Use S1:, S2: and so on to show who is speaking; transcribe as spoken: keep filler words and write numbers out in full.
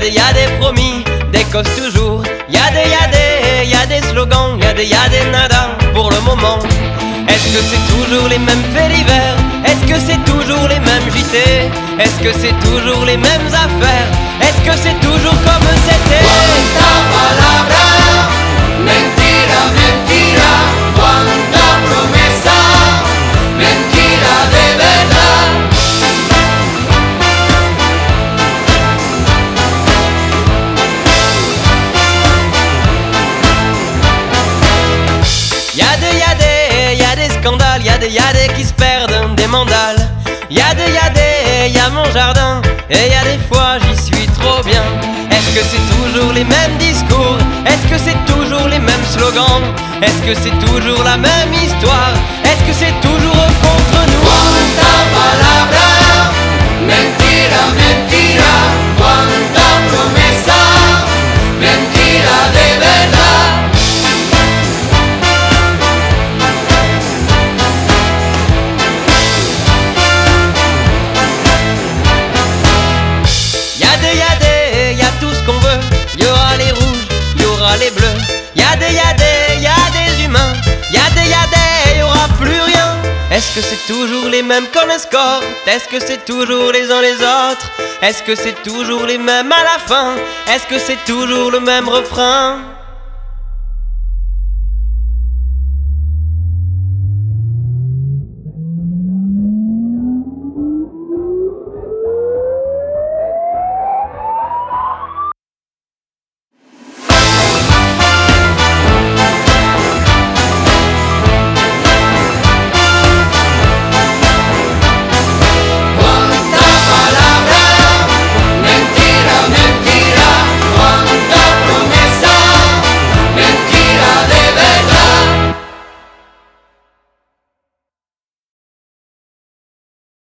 S1: des, y a des promis, des causes toujours. Y a des, y a des, y a des slogans, y a des, y a des nada pour le moment. Est-ce que c'est toujours les mêmes faits divers? Est-ce que c'est toujours les mêmes J T? Est-ce que c'est toujours les mêmes affaires? Est-ce que c'est toujours comme c'était?
S2: Cuánta palabra, mentira, mentira, cuánta promesa, mentira de verdad.
S1: Y'a des, y'a des, y'a des scandales, y'a des, y'a des qui se perdent, des mandales. Y'a des, y'a des, y'a mon jardin, et y'a des fois j'y suis trop bien. Est-ce que c'est toujours les mêmes discours? Est-ce que c'est toujours les mêmes slogans? Est-ce que c'est toujours la même histoire? Est-ce que c'est toujours contre nous?
S2: Cuánta palabra, mentira, mentira, cuánta promesa, mentira de verdad.
S1: Y'a des, y'a des, y'a tout ce qu'on veut. Y'aura les rouges, y'aura les bleus. Y'a des, y'a des, y'a des humains. Y'a des, y'a des, y'aura plus rien. Est-ce que c'est toujours les mêmes qu'on escorte? Est-ce que c'est toujours les uns les autres? Est-ce que c'est toujours les mêmes à la fin? Est-ce que c'est toujours le même refrain?